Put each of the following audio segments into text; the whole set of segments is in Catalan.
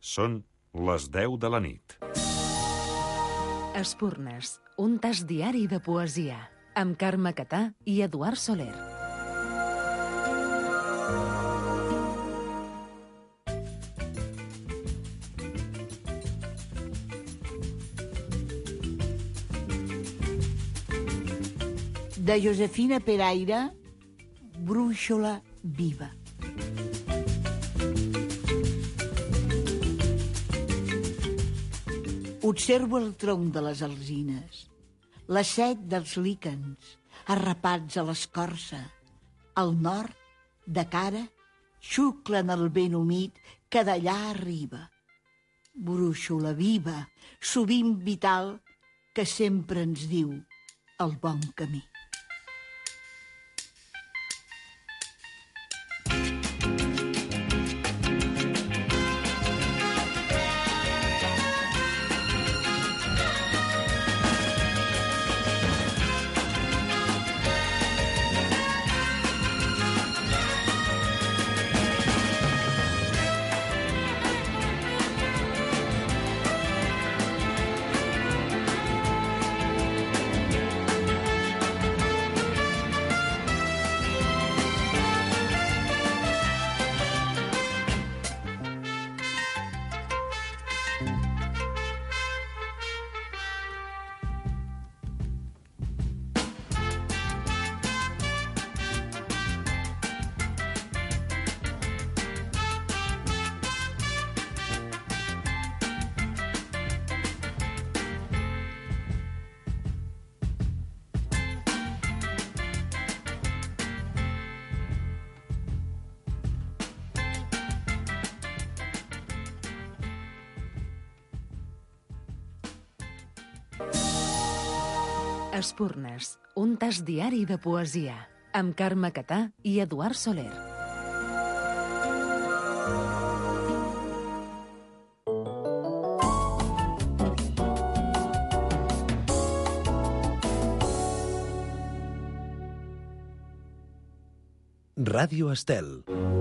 Són les 10 de la nit. Espurnes, un tas diari de poesia, amb Carme Catà i Eduard Soler. De Josefina Peraire, Brúixola viva. Observo el tronc de les alzines, la set dels líquens, arrapats a l'escorça. Al nord, de cara, xuclen el vent humit que d'allà arriba. Brúixola viva, sovint vital, que sempre ens diu el bon camí. Espurnes, un tas diari de poesia, amb Carme Catà i Eduard Soler. Ràdio Estel.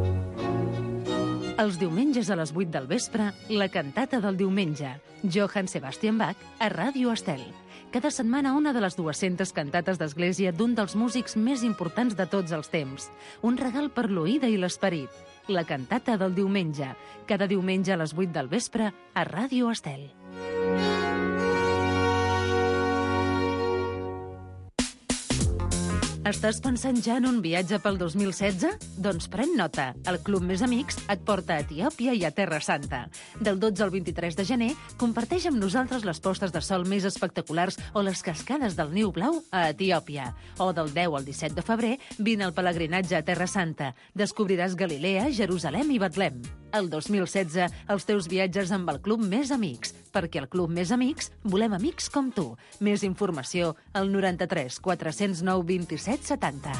Els diumenges a les 8 del vespre, la cantata del diumenge. Johann Sebastian Bach a Ràdio Estel. Cada setmana una de les 200 cantates d'església d'un dels músics més importants de tots els temps. Un regal per l'oïda i l'esperit. La cantata del diumenge. Cada diumenge a les 8 del vespre a Ràdio Estel. Estàs pensant ja en un viatge pel 2016? Doncs pren nota. El Club Més Amics et porta a Etiòpia i a Terra Santa. Del 12 al 23 de gener, comparteix amb nosaltres les postes de sol més espectaculars o les cascades del Niu Blau a Etiòpia. O del 10 al 17 de febrer, vine al pelegrinatge a Terra Santa. Descobriràs Galilea, Jerusalem i Betlem. El 2016, els teus viatges amb el Club Més Amics. Perquè al Club Més Amics volem amics com tu. Més informació al 93 409 27 70.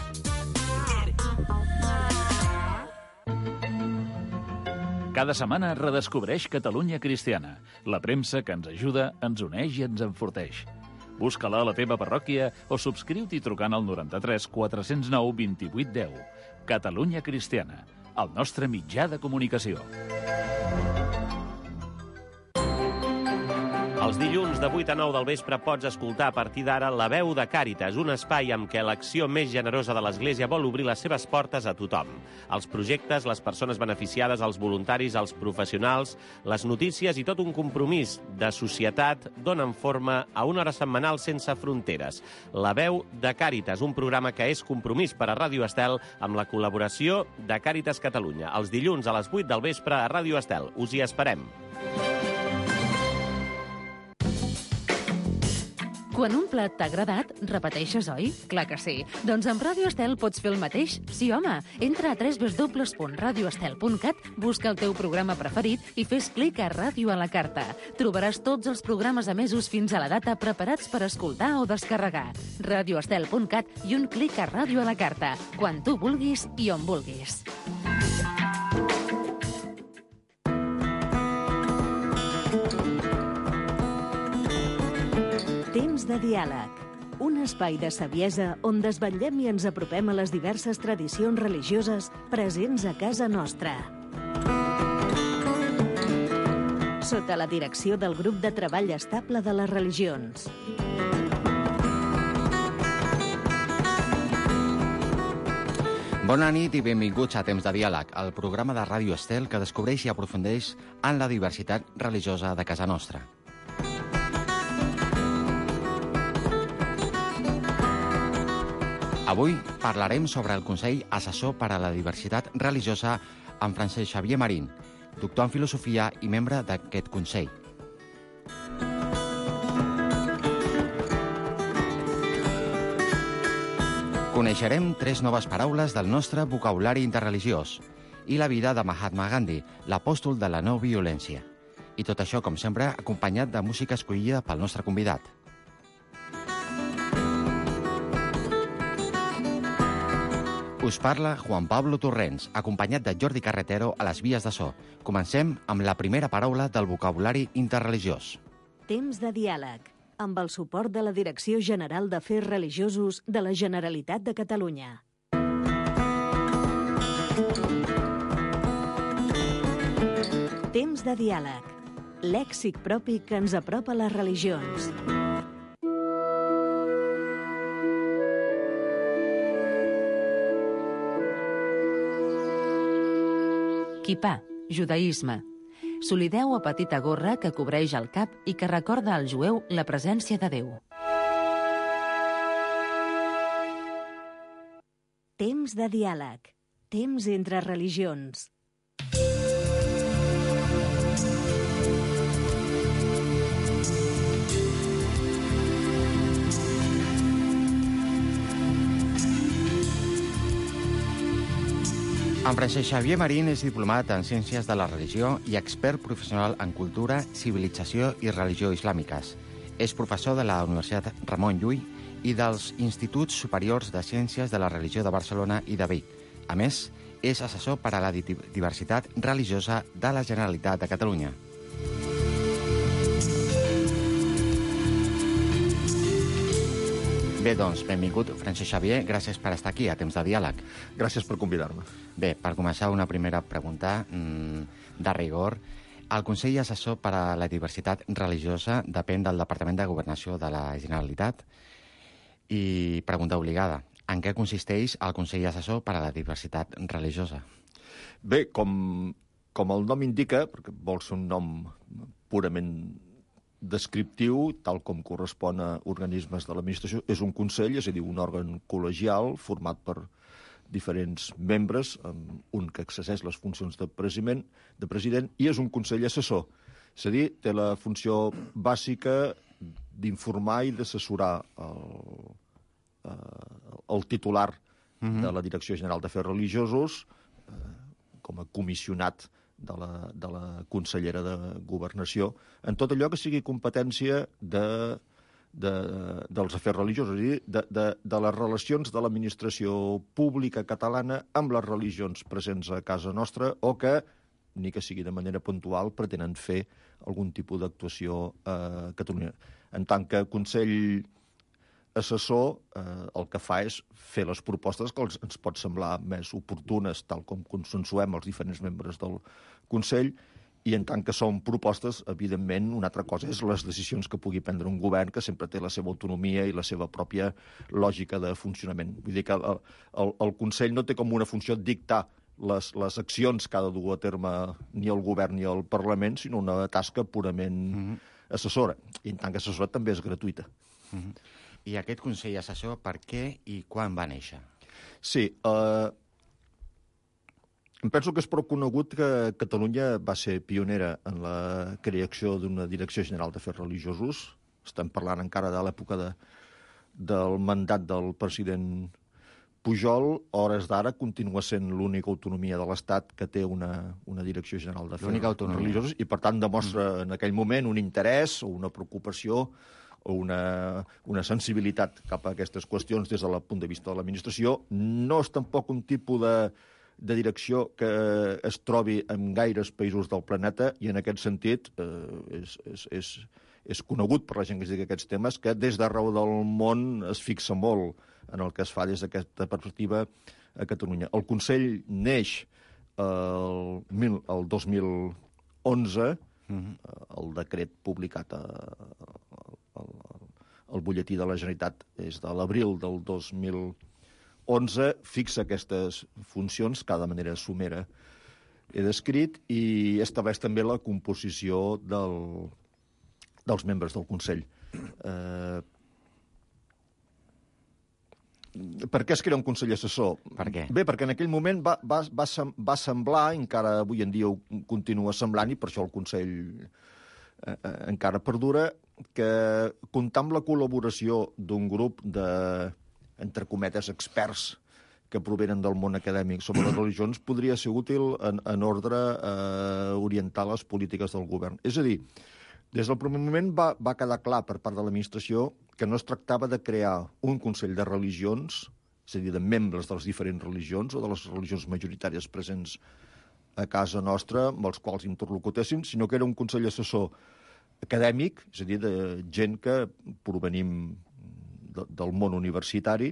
Cada setmana redescobreix Catalunya Cristiana, la premsa que ens ajuda, ens uneix i ens enforteix. Busca-la a la teva parròquia o subscriu-t'hi trucant al 93 409 28 10. Catalunya Cristiana, el nostre mitjà de comunicació. Els dilluns de 8 a 9 del vespre pots escoltar a partir d'ara La Veu de Càritas, un espai amb què l'acció més generosa de l'Església vol obrir les seves portes a tothom. Els projectes, les persones beneficiades, els voluntaris, els professionals, les notícies i tot un compromís de societat donen forma a una hora setmanal sense fronteres. La Veu de Càritas, un programa que és compromís per a Ràdio Estel amb la col·laboració de Càritas Catalunya. Els dilluns a les 8 del vespre a Ràdio Estel. Us hi esperem. Quan un plat t'ha agradat, repeteixes, oi? Clar que sí. Doncs amb Ràdio Estel pots fer el mateix. Sí, home. Entra a www.radioestel.cat, busca el teu programa preferit i fes clic a Ràdio a la carta. Trobaràs tots els programes emesos fins a la data preparats per escoltar o descarregar. Radioestel.cat i un clic a Ràdio a la carta. Quan tu vulguis i on vulguis. Temps de diàleg. Un espai de saviesa on desvetllem i ens apropem a les diverses tradicions religioses presents a casa nostra. sota la direcció del Grup de Treball Estable de les Religions. Bona nit i benvinguts a Temps de Diàleg, el programa de Ràdio Estel que descobreix i aprofundeix en la diversitat religiosa de casa nostra. Avui parlarem sobre el Consell Assessor per a la Diversitat Religiosa amb Francesc Xavier Marín, doctor en filosofia i membre d'aquest Consell. Coneixerem 3 noves paraules del nostre vocabulari interreligiós i la vida de Mahatma Gandhi, l'apòstol de la no violència. I tot això, com sempre, acompanyat de música escollida pel nostre convidat. Us parla Juan Pablo Torrents, acompanyat de Jordi Carretero a les vies de so. Comencem amb la primera paraula del vocabulari interreligiós. Temps de diàleg, amb el suport de la Direcció General d'Afers Religiosos de la Generalitat de Catalunya. Temps de diàleg, lèxic propi que ens apropa a les religions. Quipà, judaïsme. Solideu o petita gorra que cobreix el cap i que recorda al jueu la presència de Déu. Temps de diàleg, temps entre religions. En Francesc Xavier Marín és diplomat en Ciències de la Religió i expert professional en cultura, civilització i religió islàmiques. És professor de la Universitat Ramon Llull i dels Instituts Superiors de Ciències de la Religió de Barcelona i de Vic. A més, és assessor per a la diversitat religiosa de la Generalitat de Catalunya. Bé, doncs, benvingut, Francesc Xavier. Gràcies per estar aquí a Temps de Diàleg. Gràcies per convidar-me. Bé, per començar, una primera pregunta de rigor. El Consell Assessor per a la Diversitat Religiosa depèn del Departament de Governació de la Generalitat. I pregunta obligada. En què consisteix el Consell Assessor per a la Diversitat Religiosa? Bé, com el nom indica, perquè vol ser un nom purament descriptiu, tal com correspon a organismes de l'administració, és un consell, és a dir, un òrgan col·legial format per diferents membres, un que exerceix les funcions de president, i és un consell assessor. És a dir, té la funció bàsica d'informar i d'assessorar el titular de la Direcció General d'Afers Religiosos com a comissionat de la consellera de Governació, en tot allò que sigui competència dels afers religiosos, és a dir, de les relacions de l'administració pública catalana amb les religions presents a casa nostra o que, ni que sigui de manera puntual, pretenen fer algun tipus d'actuació a Catalunya. En tant que Consell Assessor, el que fa és fer les propostes que ens pot semblar més oportunes, tal com consensuem els diferents membres del Consell, i en tant que són propostes, evidentment, una altra cosa és les decisions que pugui prendre un govern, que sempre té la seva autonomia i la seva pròpia lògica de funcionament. Vull dir que el Consell no té com una funció dictar les accions que ha de dur a terme ni el govern ni el Parlament, sinó una tasca purament assessora. I en tant que assessora també és gratuïta. I aquest Consell Assessor, per què i quan va néixer? Sí, em penso que és prou conegut que Catalunya va ser pionera en la creació d'una Direcció General d'Afers Religiosos. Estem parlant encara de l'època del mandat del president Pujol. A hores d'ara continua sent l'única autonomia de l'Estat que té una Direcció General d'Afers Religiosos i, per tant, demostra en aquell moment un interès o una preocupació o una sensibilitat cap a aquestes qüestions des del punt de vista de l'administració. No és tampoc un tipus de direcció que es trobi en gaires països del planeta i en aquest sentit és conegut per la gent que es dedica a aquests temes que des d'arreu del món es fixa molt en el que es fa des d'aquesta perspectiva a Catalunya. El Consell neix el 2011 El decret publicat al butlletí de la Generalitat és de l'abril del 2011, fixa aquestes funcions, cada manera somera he descrit, i estableix també la composició dels membres del Consell. Per què es crea un Consell Assessor? Per què? Bé, perquè en aquell moment va semblar, encara avui en dia ho continua semblant, i per això el Consell encara perdura, que comptar amb la col·laboració d'un grup de, entre cometes, experts que provenen del món acadèmic sobre les religions podria ser útil en ordre a orientar les polítiques del govern. És a dir, des del primer moment va quedar clar per part de l'administració que no es tractava de crear un Consell de Religions, és a dir, de membres de les diferents religions o de les religions majoritàries presents a casa nostra, amb els quals interlocutéssim, sinó que era un Consell Assessor acadèmic, és a dir, de gent que provenim del món universitari,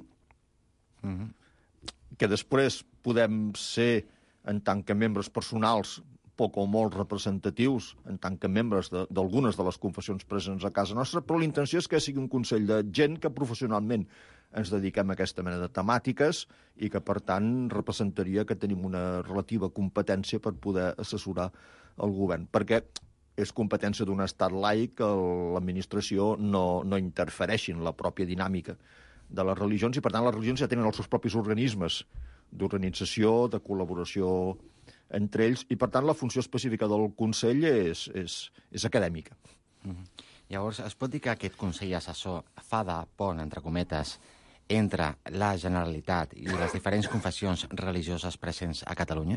que després podem ser, en tant que membres personals, poc o molt representatius, en tant que membres d'algunes de les confessions presents a casa nostra, però la intenció és que sigui un consell de gent que professionalment ens dediquem a aquesta mena de temàtiques i que, per tant, representaria que tenim una relativa competència per poder assessorar el govern. Perquè és competència d'un estat laic que l'administració no interfereixi en la pròpia dinàmica de les religions, i per tant les religions ja tenen els seus propis organismes d'organització, de col·laboració entre ells, i per tant la funció específica del Consell és acadèmica. Llavors, es pot dir que aquest Consell Assessor fa de pont, entre cometes, entre la Generalitat i les diferents confessions religioses presents a Catalunya?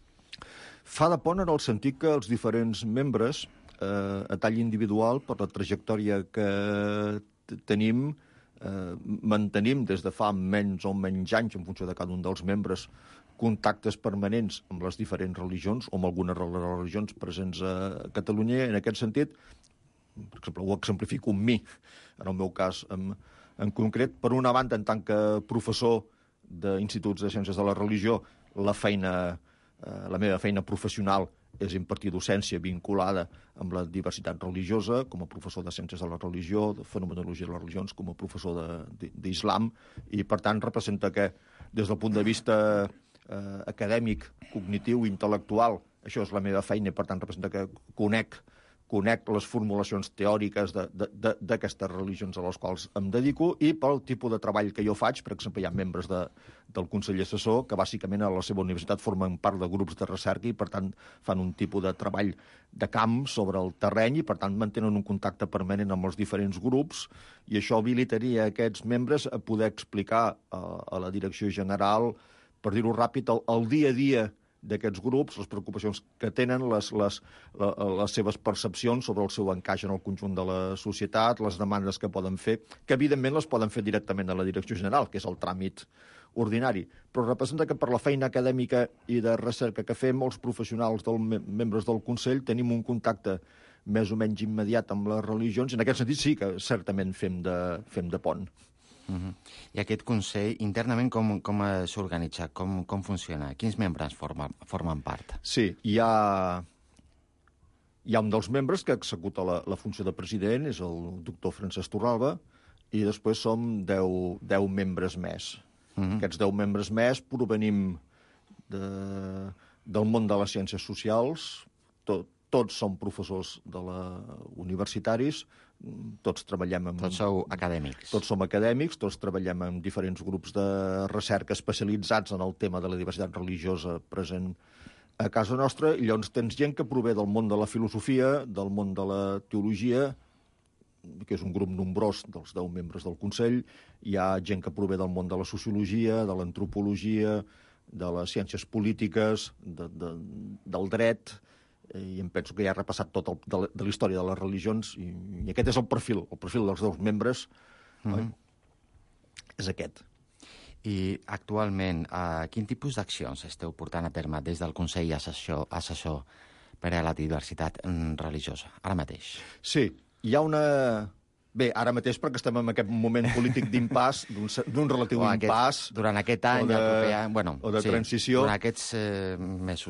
Fa de pont en el sentit que els diferents membres, a tall individual, per la trajectòria que tenim, mantenim des de fa menys o menys anys, en funció de cada un dels membres, contactes permanents amb les diferents religions o amb algunes religions presents a Catalunya. En aquest sentit, per exemple, ho exemplifico amb mi, en el meu cas en concret. Per una banda, en tant que professor d'instituts de ciències de la religió, la meva feina professional és impartir docència vinculada amb la diversitat religiosa, com a professor de ciències de la religió, de fenomenologia de les religions, com a professor d'islam, i per tant representa que des del punt de vista acadèmic, cognitiu, intel·lectual, això és la meva feina, i per tant representa que conec les formulacions teòriques d'aquestes religions a les quals em dedico, i pel tipus de treball que jo faig. Per exemple, hi ha membres del Consell Assessor que bàsicament a la seva universitat formen part de grups de recerca i per tant fan un tipus de treball de camp sobre el terreny i per tant mantenen un contacte permanent amb els diferents grups, i això habilitaria aquests membres a poder explicar a la direcció general, per dir-ho ràpid, el dia a dia d'aquests grups, les preocupacions que tenen, les seves percepcions sobre el seu encaix en el conjunt de la societat, les demandes que poden fer, que evidentment les poden fer directament a la direcció general, que és el tràmit ordinari, però representa que per la feina acadèmica i de recerca que fem, els professionals membres del Consell tenim un contacte més o menys immediat amb les religions, i en aquest sentit sí que certament fem de pont. I aquest Consell, internament, com s'organitza? Com funciona? Quins membres formen part? Sí, hi ha un dels membres que executa la funció de president, és el doctor Francesc Torralba, i després som 10 membres més. Aquests 10 membres més provenim del món de les ciències socials, tots som professors universitaris, tots treballem amb... Tots sou acadèmics. Tots som acadèmics, tots treballem en diferents grups de recerca especialitzats en el tema de la diversitat religiosa present a casa nostra, i llavors tens gent que prové del món de la filosofia, del món de la teologia, que és un grup nombrós dels 10 membres del Consell, hi ha gent que prové del món de la sociologia, de l'antropologia, de les ciències polítiques, del dret, i em penso que ja he repassat tot de la història de les religions, i aquest és el perfil dels 10 membres, és aquest. I actualment, quin tipus d'accions esteu portant a terme des del Consell Assessor per a la diversitat religiosa, ara mateix? Sí, hi ha una... Bé, ara mateix perquè estem en aquest moment polític d'impàs, d'un relatiu impàs... Durant aquest any, o de transició. Durant aquests mesos.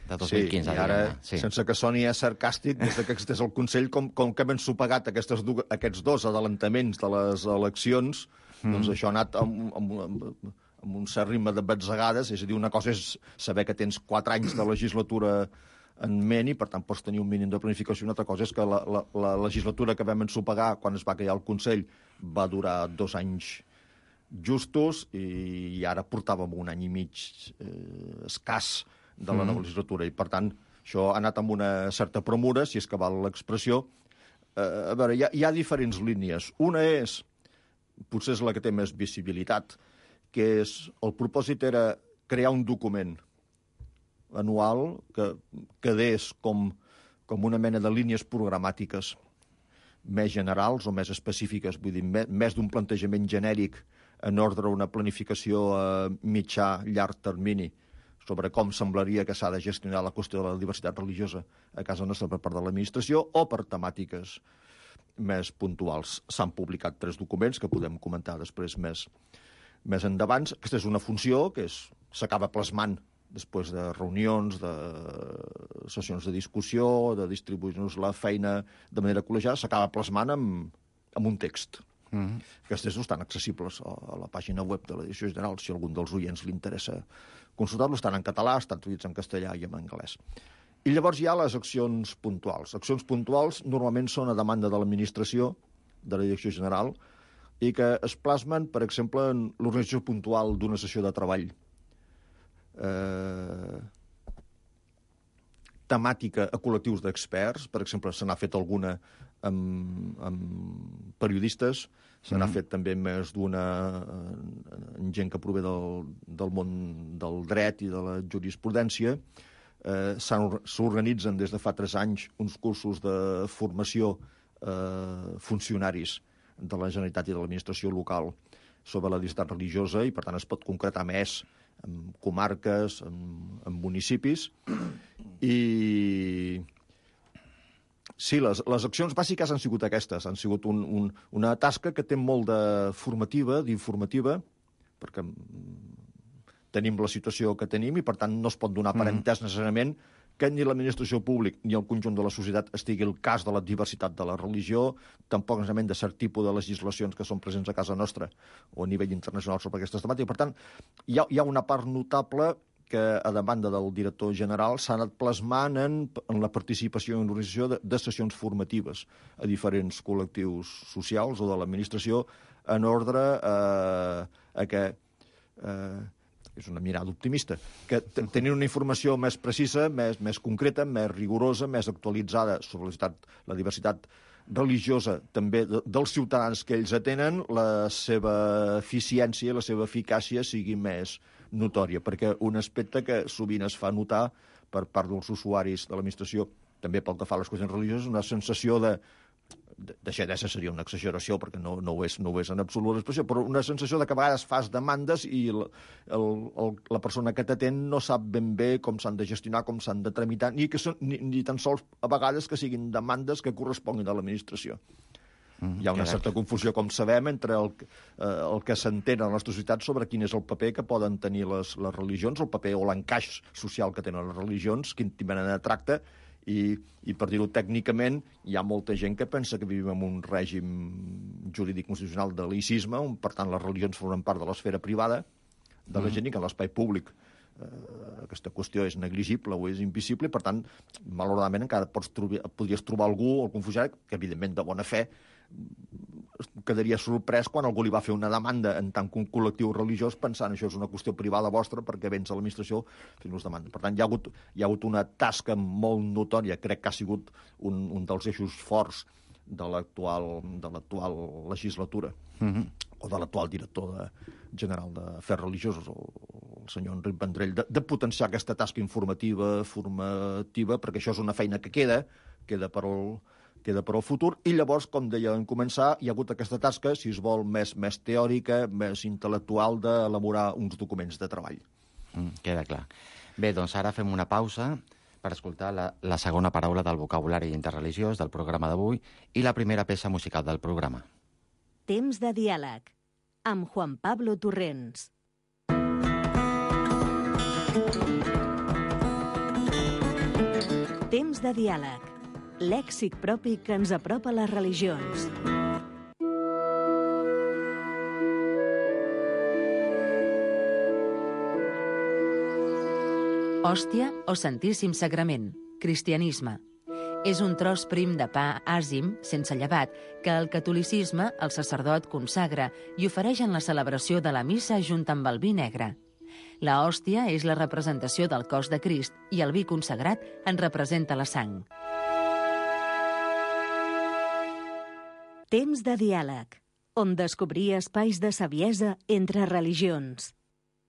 de 2015. Sí, i ara, sense que soni sarcàstic, des que existeix el Consell, com que hem ensopegat aquests dos adelantaments de les eleccions, doncs això ha anat amb un cert ritme de batzegades, és a dir, una cosa és saber que tens 4 anys de legislatura en ment i, per tant, pots tenir un mínim de planificació. Una altra cosa és que la legislatura que vam ensopegar quan es va crear el Consell va durar 2 anys justos i ara portàvem 1 any i mig escàs de la nova legislatura i, per tant, això ha anat amb una certa premura, si és que val l'expressió. A veure, hi ha diferents línies. Una és, potser és la que té més visibilitat, que és, el propòsit era crear un document anual que quedés com una mena de línies programàtiques més generals o més específiques, vull dir, més d'un plantejament genèric en ordre a una planificació a mitjà, llarg termini sobre com semblaria que s'ha de gestionar la qüestió de la diversitat religiosa a casa nostra per part de l'administració o per temàtiques més puntuals. S'han publicat 3 documents que podem comentar després més endavant. Aquesta és una funció que s'acaba plasmant després de reunions, de sessions de discussió, de distribuir-nos la feina de manera col·legiada, s'acaba plasmant amb un text. Aquests textos estan accessibles a la pàgina web de l'Edició General, si a algun dels oients li interessa consultar-los. Estan en català, estan traduïts en castellà i en anglès. I llavors hi ha les accions puntuals. Accions puntuals normalment són a demanda de l'administració, de la Direcció General, i que es plasmen, per exemple, en l'organització puntual d'una sessió de treball temàtica a col·lectius d'experts. Per exemple, se n'ha fet alguna amb periodistes, se n'ha fet també més d'una en gent que prové del món del dret i de la jurisprudència. S'organitzen des de fa 3 anys uns cursos de formació funcionaris de la Generalitat i de l'administració local sobre la diversitat religiosa i, per tant, es pot concretar més en comarques, en municipis. I sí, les accions bàsiques han sigut aquestes. Han sigut una tasca que té molt d'informativa, perquè tenim la situació que tenim i, per tant, no es pot donar per entès necessàriament que ni l'administració pública ni el conjunt de la societat estigui el cas de la diversitat de la religió, tampoc necessàriament de cert tipus de legislacions que són presents a casa nostra o a nivell internacional sobre aquestes temàtiques. Per tant, hi ha una part notable que, a demanda del director general, s'ha anat plasmant en la participació en l'organització de sessions formatives a diferents col·lectius socials o de l'administració en ordre a que... és una mirada optimista, que tenir una informació més precisa, més concreta, més rigorosa, més actualitzada sobre la diversitat religiosa també dels ciutadans que ells atenen, la seva eficiència, la seva eficàcia sigui més notòria, perquè un aspecte que sovint es fa notar per part dels usuaris de l'administració, també pel que fa a les qüestions religioses, una sensació de deixadesa seria una exageració, perquè no ho és en absolut l'expressió, però una sensació de que a vegades fas demandes i la persona que t'atén no sap ben bé com s'han de gestionar, com s'han de tramitar, ni tan sols a vegades que siguin demandes que corresponguin a l'administració. Hi ha una certa confusió, com sabem, entre el que s'entén a la nostra societat sobre quin és el paper que poden tenir les religions, el paper o l'encaix social que tenen les religions, quin tipus de tracte, i per dir-ho tècnicament, hi ha molta gent que pensa que vivim en un règim jurídic constitucional de laïcisme, on, per tant, les religions formen part de l'esfera privada de la gent i que en l'espai públic aquesta qüestió és negligible o és invisible, i, per tant, malauradament encara podries trobar algú, algun funcionari, que evidentment de bona fe quedaria sorprès quan algú li va fer una demanda en tant que un col·lectiu religiós pensant això és una qüestió privada vostra perquè vens a l'administració fent-nos demanda. Per tant, hi ha hagut una tasca molt notòria, crec que ha sigut un dels eixos forts de l'actual legislatura o de l'actual director general d'Afers Religiosos, el senyor Enric Vendrell, de potenciar aquesta tasca informativa, formativa, perquè això és una feina que queda per al futur, i llavors, com deia en començar, hi ha hagut aquesta tasca, si es vol, més teòrica, més intel·lectual, d'elaborar uns documents de treball. Queda clar. Bé, doncs ara fem una pausa per escoltar la segona paraula del vocabulari interreligiós del programa d'avui i la primera peça musical del programa. Temps de diàleg, amb Juan Pablo Torrents. Temps de diàleg. Lèxic propi que ens apropa a les religions. Hòstia o Santíssim Sagrament, cristianisme. És un tros prim de pa àzim, sense llevat, que el catolicisme, el sacerdot, consagra i ofereix en la celebració de la missa junt amb el vi negre. La hòstia és la representació del cos de Crist i el vi consagrat en representa la sang. Temps de diàleg, on descobrir espais de saviesa entre religions.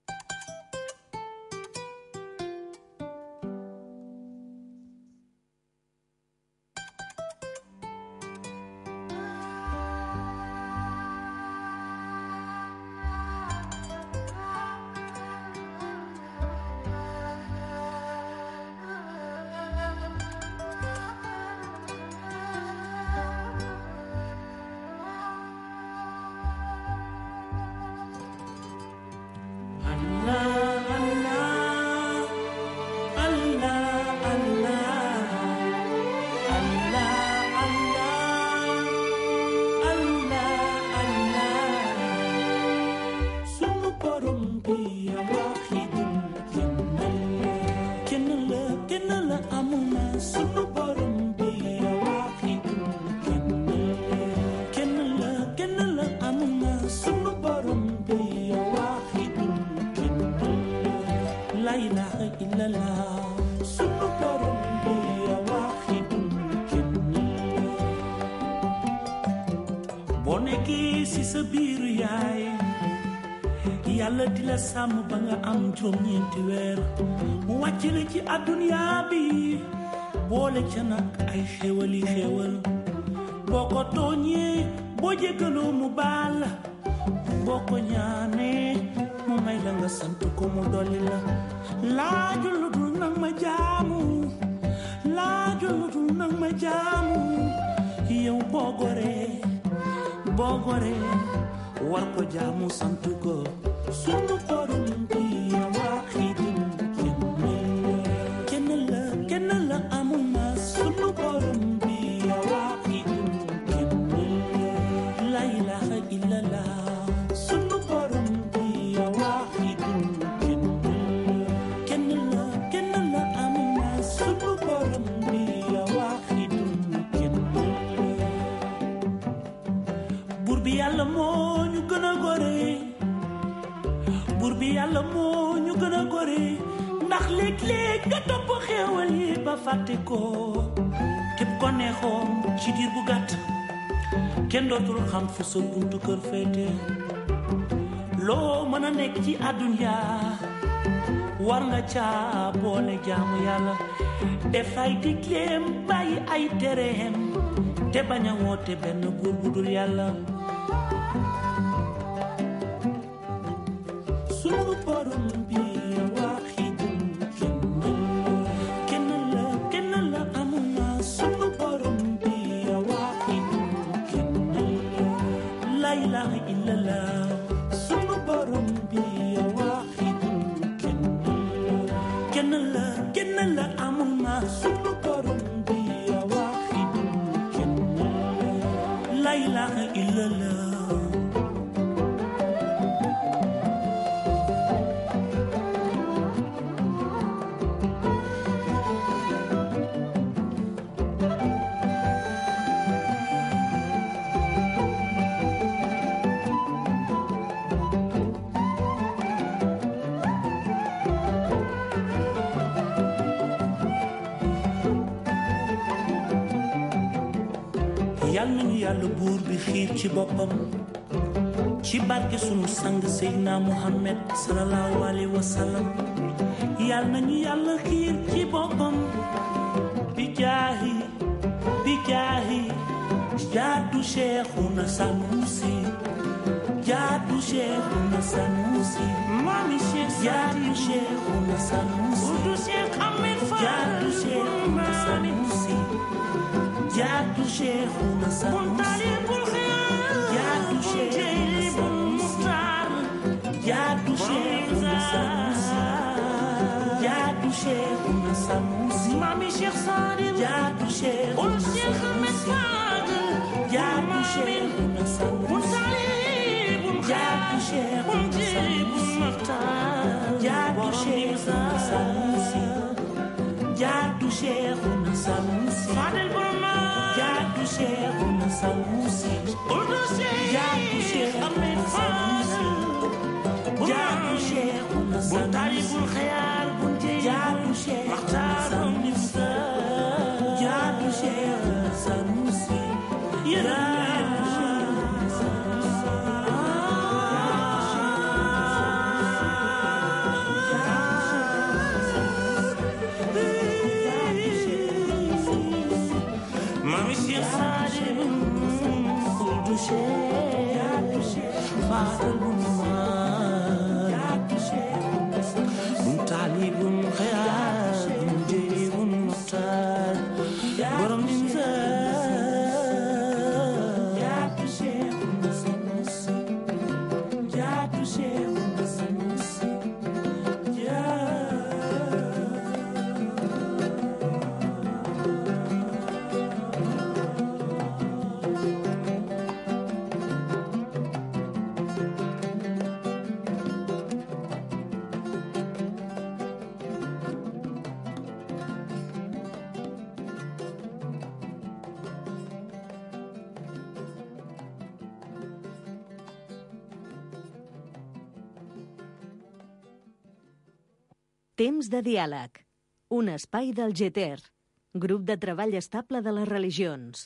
Yàlla di la sàmm ba nga am juróom-ñeenti weer wàcc la ci àdduna bi boole ca nag ay xéwali xéwal boo ko tooñee boo jéggaloo mu baal boo ko ñaanee mu may la nga sant ko mu dolli la laajul lu dul nag ma jaamu laajul lu dul nag ma jaamu yow boo goree war ko jaamu sant ko sunu borom bi waaxidun kenn la amuma sunu borom bi waaxidun la ilaha illallah sunu borom bi waaxidun kenn la amuma sunu borom bi waaxidun buur bi Yàlla moo ñu gën a gore buur bi Yàlla moo ñu gën a gore ndax léeg-léeg nga topp xéewal yi ba fàtte ko képp ko neexoon ci diir bu gàtt kenn dootul xam fu sa buntu kër féete loo mën a nekk ci àdduna war nga caa boole jaamu Yàlla def ay digleem bàyyi ay tereem te bañ a woote benn buur bu dul Yàlla sunu borom bi waaxidun kenn la amuma sunu borom bi waaxidun la ilaha illallah sunu borom bi waaxidun kenn la amuma sunu borom bi waaxidun la ilaha illallah yàlla nañu yàlla buur bi xiir ci boppam ci barke sunu sang Seydina Muhammad sallallahu alayhi wa sallam yàlla nañu yàlla xiir ci boppam bi jaahi jaadu Cheikhuna Sanusi jaadu Cheikhuna Sanusi mami Cheikh jaadu Cheikhuna Sanusi udu Cheikh Ahmed Fall jaadu Cheikhuna Sanusi jaadu Cheikhuna Sanusi jaadu Cheikhuna Sanusi jaadu Cheikhuna Sanusi jaadu Cheikhuna Sanusi Mami Cheikh Sadim Jaatu Cheikh Ul Cheikh Ahmed Fadel Jaatu Cheikh Bun Salibun Jaatu Cheikh Bun Jibun Maktar Jaatu Cheikh Sanusi Jaatu Cheikh Sanusi Fadel Burma Jaatu Cheikh Sanusi Ul Cheikh Jaatu Cheikh Ahmed Fadel Jaatu Cheikh Bun Talibul Khayar Bun Jaatu Cheikh Maktar Jaatu Cheikh Sanusi Mami Cheikh Sadim Jaatu Cheikh Fadel Bun Jaatu Cheikh Bun Talibul Khayar Bun Jibun Maktar Borom Nimza Jaatu Cheikh Sanusi Jaatu Cheikh Sanusi Temps de diàleg. Un espai del GTR, Grup de Treball Estable de les Religions.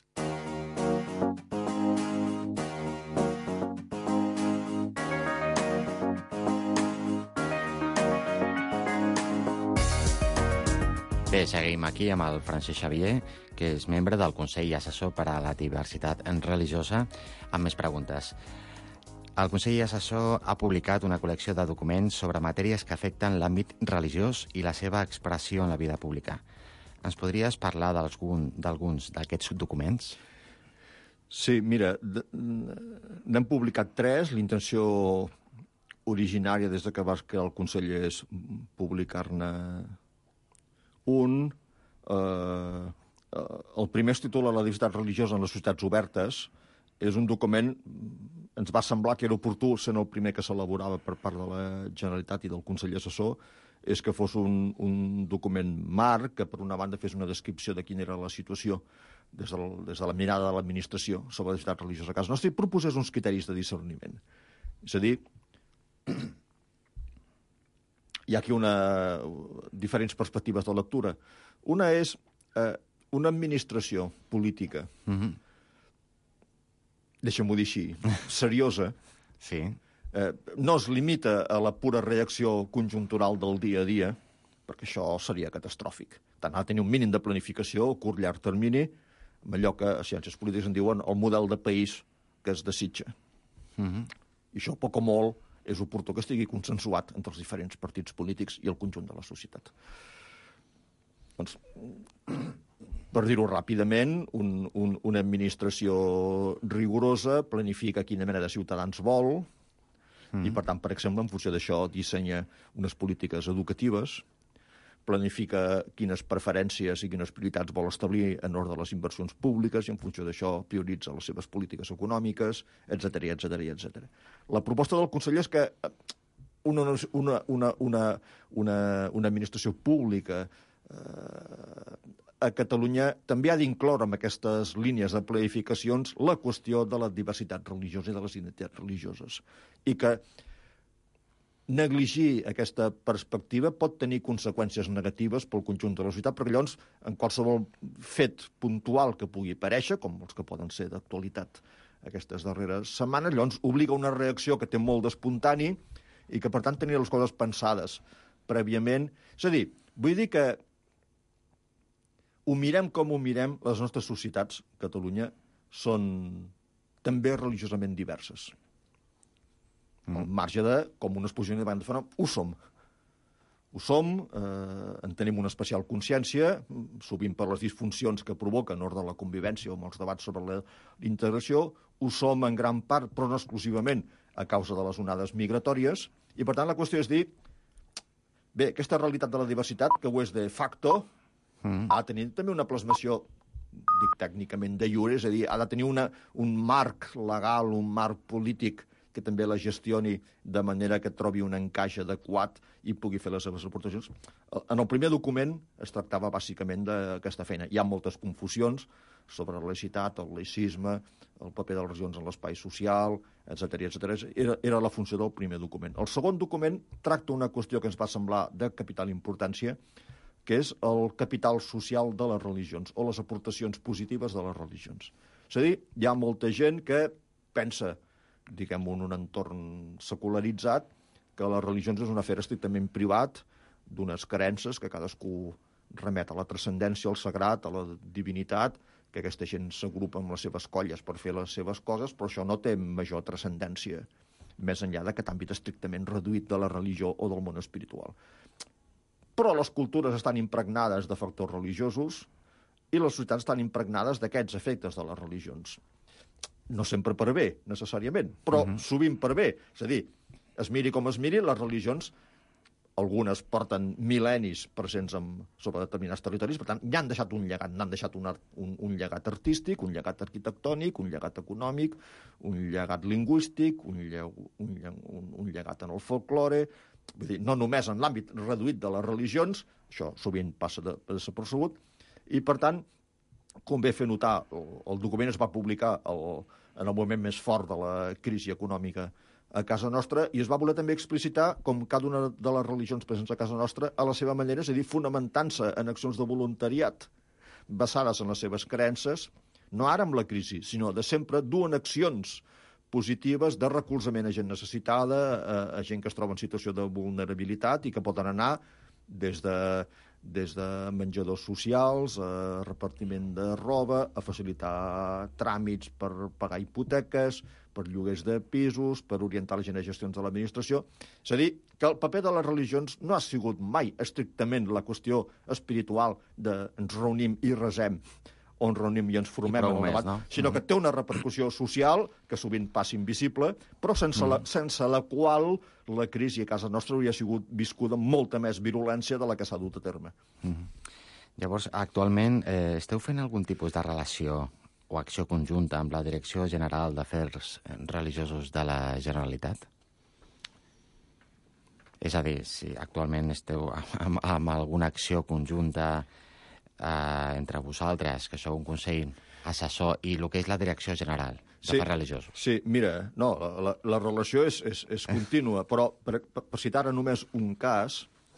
Bé, seguim aquí amb el Francesc Xavier, que és membre del Consell Assessor per a la Diversitat Religiosa, amb més preguntes. El Consell Assessor ha publicat una col·lecció de documents sobre matèries que afecten l'àmbit religiós i la seva expressió en la vida pública. Ens podries parlar d'alguns d'aquests documents? Sí, mira, n'hem publicat 3. L'intenció originària des que vas crear el Consell és publicar-ne un. El primer es titula La diversitat religiosa en les societats obertes. És un document, ens va semblar que era oportú, sent el primer que s'elaborava per part de la Generalitat i del Consell Assessor, és que fos un document marc que, per una banda, fes una descripció de quina era la situació des de la mirada de l'administració sobre la diversitat religiosa a casa nostra i proposés uns criteris de discerniment. És a dir, hi ha aquí diferents perspectives de lectura. Una és una administració política, deixa'm-ho dir així, seriosa, sí. No es limita a la pura reacció conjuntural del dia a dia, perquè això seria catastròfic. Tant ha de tenir un mínim de planificació a curt llarg termini, amb allò que a ciències polítiques en diuen el model de país que es desitja. I això, poc o molt, és oportú que estigui consensuat entre els diferents partits polítics i el conjunt de la societat. Doncs, per dir-ho ràpidament, una administració rigorosa planifica quina mena de ciutadans vol i, per tant, per exemple, en funció d'això dissenya unes polítiques educatives, planifica quines preferències i quines prioritats vol establir en ordre de les inversions públiques i, en funció d'això, prioritza les seves polítiques econòmiques, etc. La proposta del conseller és que una administració pública a Catalunya també ha d'incloure en aquestes línies de planificacions la qüestió de la diversitat religiosa i de les identitats religioses. I que negligir aquesta perspectiva pot tenir conseqüències negatives pel conjunt de la societat, perquè llavors, en qualsevol fet puntual que pugui aparèixer, com els que poden ser d'actualitat aquestes darreres setmanes, llavors obliga una reacció que té molt d'espontani i que, per tant, tenir les coses pensades prèviament. És a dir, vull dir que ho mirem com ho mirem, les nostres societats, Catalunya, són també religiosament diverses. Al marge de, com una exposició de banda de fora, ho som. Ho som, en tenim una especial consciència, sovint per les disfuncions que provoca en ordre de la convivència o amb els debats sobre la integració, ho som en gran part, però no exclusivament, a causa de les onades migratòries, i per tant la qüestió és dir, bé, aquesta realitat de la diversitat, que ho és de facto, ha de tenir també una plasmació, dic tècnicament, de iure, és a dir, ha de tenir un marc legal, un marc polític que també la gestioni de manera que trobi un encaix adequat i pugui fer les seves aportacions. En el primer document es tractava bàsicament d'aquesta feina. Hi ha moltes confusions sobre la laïcitat, el laïcisme, el paper de les religions en l'espai social, etc. Era la funció del primer document. El segon document tracta una qüestió que ens va semblar de capital importància, que és el capital social de les religions o les aportacions positives de les religions. És a dir, hi ha molta gent que pensa, diguem, en un entorn secularitzat, que les religions és un afer estrictament privat d'unes creences que cadascú remet a la transcendència, al sagrat, a la divinitat, que aquesta gent s'agrupa amb les seves colles per fer les seves coses, però això no té major transcendència, més enllà d'aquest àmbit estrictament reduït de la religió o del món espiritual. Però les cultures estan impregnades de factors religiosos i les societats estan impregnades d'aquests efectes de les religions. No sempre per bé, necessàriament, però sovint per bé. És a dir, es miri com es miri, les religions, algunes porten mil·lennis presents sobre determinats territoris, per tant, ja han deixat un llegat, n'han deixat un llegat artístic, un llegat arquitectònic, un llegat econòmic, un llegat lingüístic, un llegat en el folklore. Vull dir, no només en l'àmbit reduït de les religions, això sovint passa desapercebut, i per tant, convé fer notar, el document es va publicar en el moment més fort de la crisi econòmica a casa nostra, i es va voler també explicitar com cada una de les religions presents a casa nostra a la seva manera, és a dir, fonamentant-se en accions de voluntariat basades en les seves creences, no ara amb la crisi, sinó de sempre duen accions positives de recolzament a gent necessitada, a gent que es troba en situació de vulnerabilitat i que poden anar des de menjadors socials, a repartiment de roba, a facilitar tràmits per pagar hipoteques, per lloguers de pisos, per orientar la gent a gestions de l'administració. És a dir, que el paper de les religions no ha sigut mai estrictament la qüestió espiritual de ens reunim i resem, o ens reunim i ens formem en el debat, no? Sinó que té una repercussió social que sovint passa invisible, però sense la qual la crisi a casa nostra hauria sigut viscuda amb molta més virulència de la que s'ha dut a terme. Llavors, actualment, esteu fent algun tipus de relació o acció conjunta amb la Direcció General d'Afers Religiosos de la Generalitat? És a dir, si actualment esteu amb alguna acció conjunta entre vosaltres, que sou un consell assessor, i el que és la Direcció General d'Afers Religiosos. Sí, mira, no, la relació és contínua, però per citar només un cas,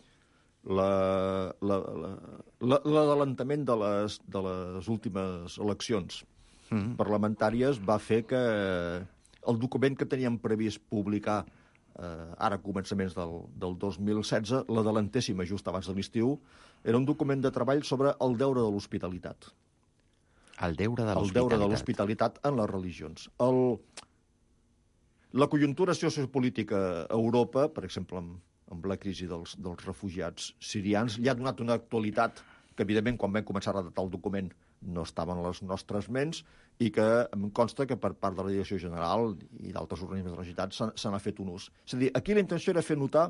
l'adelantament de les últimes eleccions parlamentàries va fer que el document que teníem previst publicar ara a començaments del 2016, l'adelantéssim just abans de l'estiu, era un document de treball sobre el deure de l'hospitalitat. El deure de l'hospitalitat. El deure de l'hospitalitat en les religions. La conjuntura sociopolítica a Europa, per exemple, amb la crisi dels refugiats sirians, li ha donat una actualitat que, evidentment, quan vam començar a redactar el document no estaven a les nostres ments i que em consta que per part de la Direcció General i d'altres organismes de la societat se n'ha fet un ús. És a dir, aquí la intenció era fer notar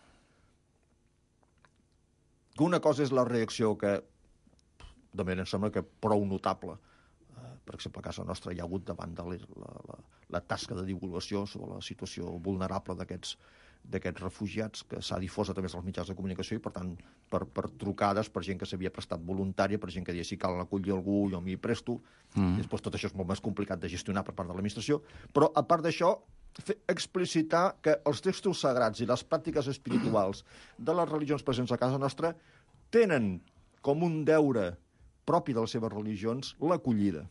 que una cosa és la reacció que, de manera em sembla que prou notable, per exemple, a casa nostra hi ha hagut davant de la tasca de divulgació sobre la situació vulnerable d'aquests refugiats, que s'ha difós a través dels mitjans de comunicació i, per tant, per trucades, per gent que s'havia prestat voluntària, per gent que deia si cal acollir algú, jo m'hi presto. Després tot això és molt més complicat de gestionar per part de l'administració. Però, a part d'això, explicitar que els textos sagrats i les pràctiques espirituals de les religions presents a casa nostra tenen com un deure propi de les seves religions l'acollida.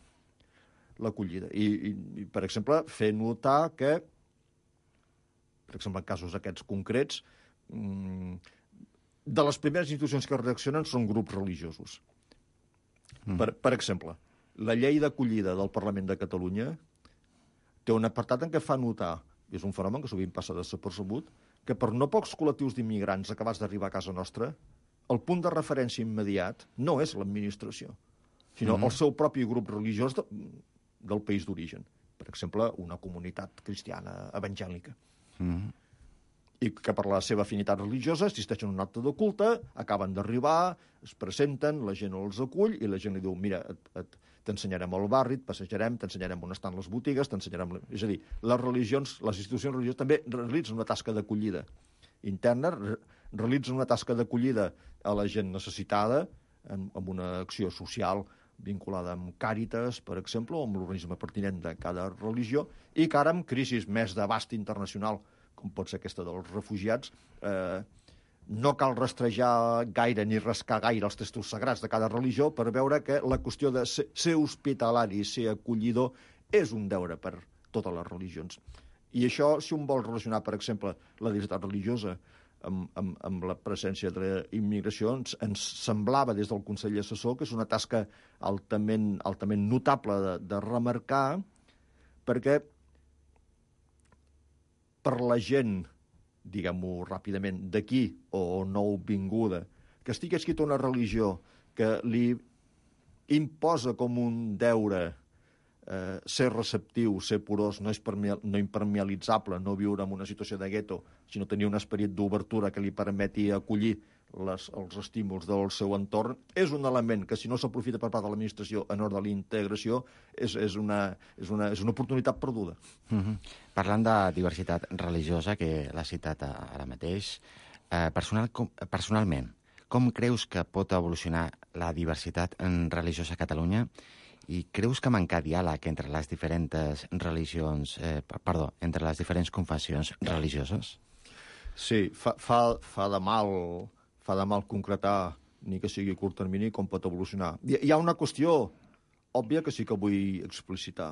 I, per exemple, fer notar que, per exemple, en casos aquests concrets, de les primeres institucions que reaccionen són grups religiosos. Per exemple, la llei d'acollida del Parlament de Catalunya té un apartat en què fa notar, i és un fenomen que sovint passa desapercebut, que per no pocs col·lectius d'immigrants acabats d'arribar a casa nostra, el punt de referència immediat no és l'administració, sinó el seu propi grup religiós del país d'origen. Per exemple, una comunitat cristiana evangèlica. i que per la seva afinitat religiosa assisteixen a un acte de culte, acaben d'arribar, es presenten, la gent els acull i la gent li diu, mira, t'ensenyarem el barri, et passejarem, t'ensenyarem on estan les botigues, t'ensenyarem... És a dir, les religions, les institucions religioses també realitzen una tasca d'acollida interna, realitzen una tasca d'acollida a la gent necessitada amb una acció social vinculada amb Càritas, per exemple, o amb l'organisme pertinent de cada religió, i que ara amb crisis més d'abast internacional, com pot ser aquesta dels refugiats, no cal rastrejar gaire ni rascar gaire els textos sagrats de cada religió per veure que la qüestió de ser hospitalari, ser acollidor, és un deure per totes les religions. I això, si un vol relacionar, per exemple, la diversitat religiosa amb la presència de la immigració, ens semblava des del Consell Assessor que és una tasca altament notable de remarcar, perquè per la gent, diguem-ho ràpidament, d'aquí o nouvinguda, que estigui escrita una religió que li imposa com un deure ser receptiu, ser porós, no impermeabilitzable, no viure en una situació de gueto, sinó tenir un esperit d'obertura que li permeti acollir els estímuls del seu entorn, és un element que, si no s'aprofita per part de l'administració en ordre de la integració, és una oportunitat perduda. Parlant de diversitat religiosa, que l'ha citat ara mateix, personalment, com creus que pot evolucionar la diversitat religiosa a Catalunya? I creus que manca diàleg entre les diferents entre les diferents confessions religioses? Sí, fa de mal concretar, ni que sigui a curt termini, com pot evolucionar. Hi ha una qüestió òbvia que sí que vull explicitar,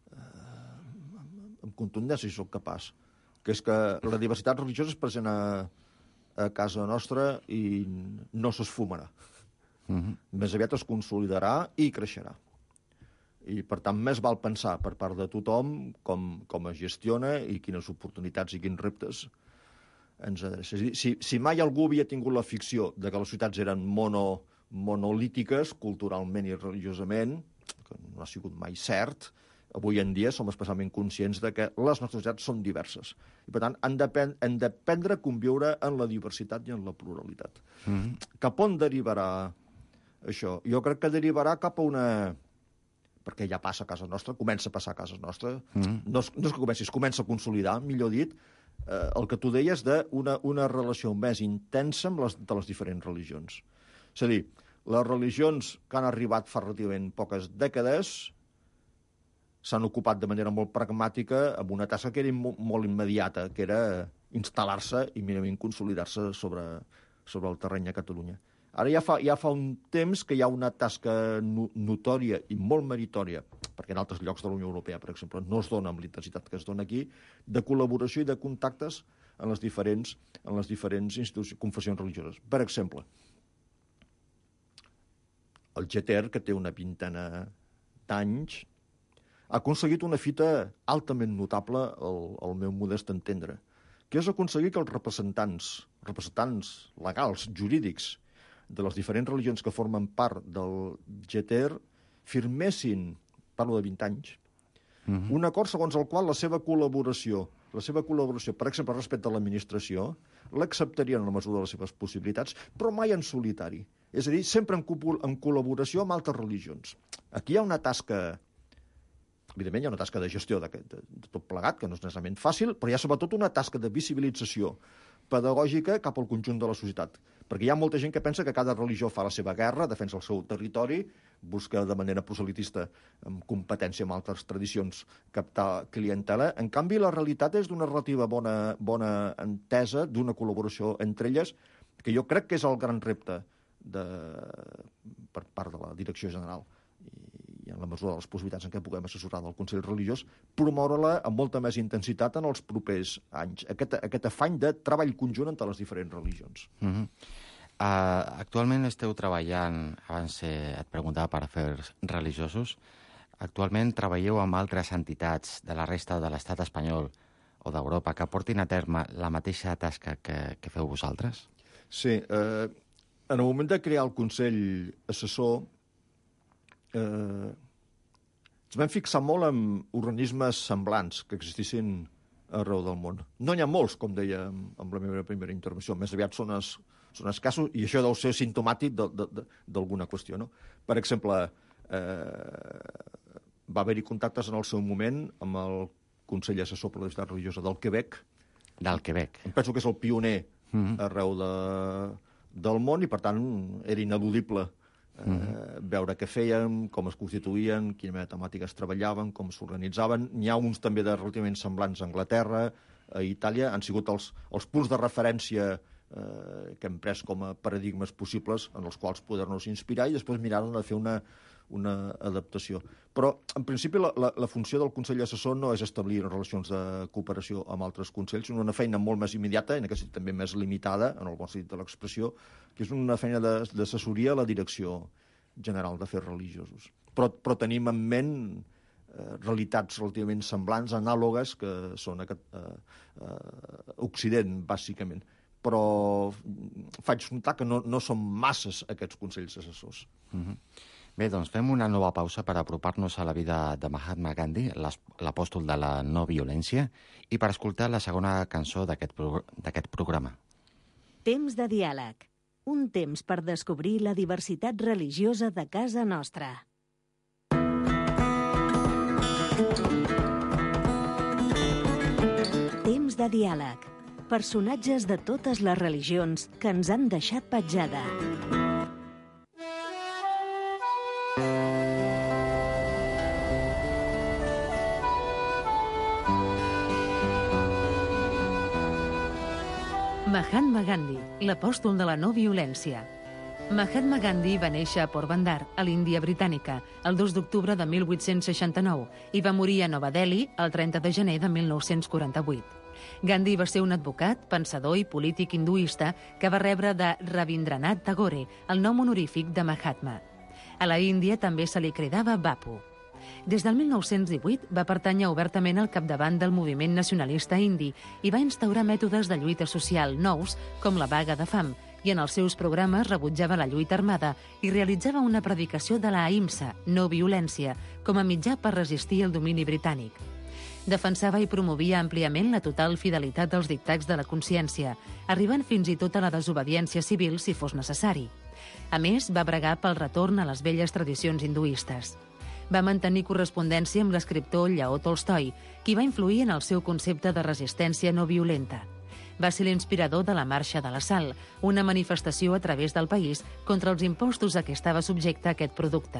amb contundència, si sóc capaç, que és que la diversitat religiosa és present a casa nostra i no s'esfumarà. Més aviat es consolidarà i creixerà. I, per tant, més val pensar per part de tothom com es gestiona i quines oportunitats i quins reptes ens adreça. Si mai algú havia tingut la ficció de que les societats eren monolítiques, culturalment i religiosament, que no ha sigut mai cert, avui en dia som especialment conscients de que les nostres societats són diverses. I, per tant, han d'aprendre a conviure en la diversitat i en la pluralitat. Cap on derivarà això? Jo crec que derivarà cap a una... perquè ja passa a casa nostra, comença a passar a casa nostra. No és que comenci, es comença a consolidar, millor dit, el que tu deies d'una relació més intensa amb de les diferents religions. És a dir, les religions que han arribat fa relativament poques dècades s'han ocupat de manera molt pragmàtica amb una tasca que era molt immediata, que era instal·lar-se i mínimament consolidar-se sobre el terreny a Catalunya. Ara ja fa un temps que hi ha una tasca notòria i molt meritòria, perquè en altres llocs de la Unió Europea, per exemple, no es dona amb l'intensitat que es dona aquí, de col·laboració i de contactes en les diferents confessions religioses. Per exemple, el GETER, que té una vintena d'anys, ha aconseguit una fita altament notable, al meu modest entendre, que és aconseguir que els representants legals, jurídics, de les diferents religions que formen part del GETER firmessin, parlo de 20 anys, un acord segons el qual la seva col·laboració, per exemple, respecte a l'administració, l'acceptarien en la mesura de les seves possibilitats, però mai en solitari. És a dir, sempre en col·laboració amb altres religions. Aquí hi ha una tasca, evidentment hi ha una tasca de gestió de tot plegat, que no és necessàriament fàcil, però hi ha sobretot una tasca de visibilització pedagògica cap al conjunt de la societat. Perquè hi ha molta gent que pensa que cada religió fa la seva guerra, defensa el seu territori, busca de manera proselitista, amb competència amb altres tradicions, captar clientela. En canvi, la realitat és d'una relativa bona entesa, d'una col·laboració entre elles, que jo crec que és el gran repte per part de la Direcció General i en la mesura de les possibilitats en què puguem assessorar del Consell Religiós, promoure-la amb molta més intensitat en els propers anys. Aquest afany de treball conjunt entre les diferents religions. Actualment esteu treballant, abans et preguntava per afers religiosos, actualment treballeu amb altres entitats de la resta de l'estat espanyol o d'Europa que portin a terme la mateixa tasca que feu vosaltres? Sí, en el moment de crear el Consell Assessor ens vam fixar molt en organismes semblants que existissin arreu del món. No n'hi ha molts, com deia amb la meva primera intervenció, més aviat són escassos, i això deu ser simptomàtic d'alguna qüestió, no? Per exemple, va haver-hi contactes en el seu moment amb el Consell Assessor per la Diversitat Religiosa del Quebec. Del Quebec. Em penso que és el pioner arreu del món i, per tant, era ineludible veure què feien, com es constituïen, quina mena de temàtiques treballaven, com s'organitzaven. N'hi ha uns també de relativament semblants a Anglaterra, a Itàlia. Han sigut els punts de referència que hem pres com a paradigmes possibles en els quals poder-nos inspirar i després mirar de fer una adaptació. Però, en principi, la funció del Consell Assessor no és establir relacions de cooperació amb altres consells, sinó una feina molt més immediata, en aquest sentit també més limitada, en el bon sentit de l'expressió, que és una feina d'assessoria a la Direcció General d'Afers Religiosos. Però tenim en ment realitats relativament semblants, anàlogues, que són a Occident, bàsicament. Però faig notar que no són masses aquests consells assessors. Bé, doncs fem una nova pausa per apropar-nos a la vida de Mahatma Gandhi, l'apòstol de la no violència, i per escoltar la segona cançó d'aquest programa. Temps de diàleg. Un temps per descobrir la diversitat religiosa de casa nostra. Temps de diàleg. Personatges de totes les religions que ens han deixat petjada. Mahatma Gandhi, l'apòstol de la no violència. Mahatma Gandhi va néixer a Port Bandar, a l'Índia britànica, el 2 d'octubre de 1869 i va morir a Nova Delhi el 30 de gener de 1948. Gandhi va ser un advocat, pensador i polític hinduista que va rebre de Rabindranath Tagore el nom honorífic de Mahatma. A la Índia també se li cridava Bapu. Des del 1918 va pertànyer obertament al capdavant del moviment nacionalista indi i va instaurar mètodes de lluita social nous, com la vaga de fam, i en els seus programes rebutjava la lluita armada i realitzava una predicació de la ahimsa, no violència, com a mitjà per resistir el domini britànic. Defensava i promovia àmpliament la total fidelitat als dictats de la consciència, arribant fins i tot a la desobediència civil si fos necessari. A més, va bregar pel retorn a les velles tradicions hinduistes. Va mantenir correspondència amb l'escriptor Lleó Tolstoi, qui va influir en el seu concepte de resistència no violenta. Va ser l'inspirador de la Marxa de la Sal, una manifestació a través del país contra els impostos a què estava subjecte aquest producte.